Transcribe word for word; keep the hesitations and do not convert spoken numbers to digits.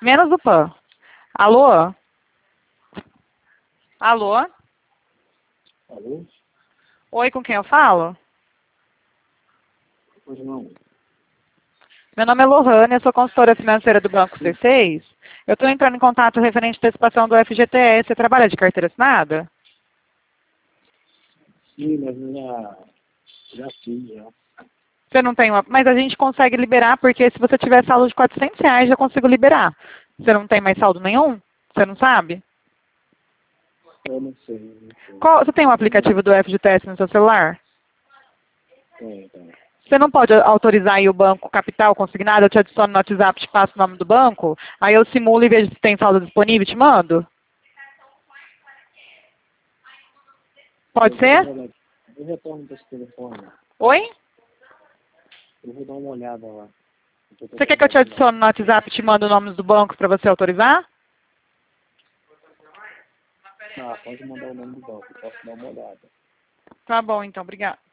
Menos do Pan. Alô? Alô? Alô? Oi, com quem eu falo? Pois não. Meu nome é Lohane, eu sou consultora financeira do Banco C seis. Eu estou entrando em contato referente à antecipação do F G T S. Você trabalha de carteira assinada? Sim, mas eu já, já fiz, já. Você não tem uma... Mas a gente consegue liberar, porque se você tiver saldo de quatrocentos reais, já consigo liberar. Você não tem mais saldo nenhum? Você não sabe? Eu não sei, não sei. Qual... Você tem um aplicativo do F G T S no seu celular? Tem, tem. Você não pode autorizar aí o banco capital consignado? Eu te adiciono no WhatsApp, te passo o nome do banco, aí eu simulo e vejo se tem saldo disponível e te mando? Pode Eu vou dar ser? uma olhada. Eu retorno para esse telefone. Oi? Eu vou dar uma olhada lá. Eu tô Você quer que eu te tentando lembrar. adicione no WhatsApp e te mando o nome do banco para você autorizar? Ah, pode mandar o nome do banco. Eu posso dar uma olhada. Tá bom, então. Obrigada.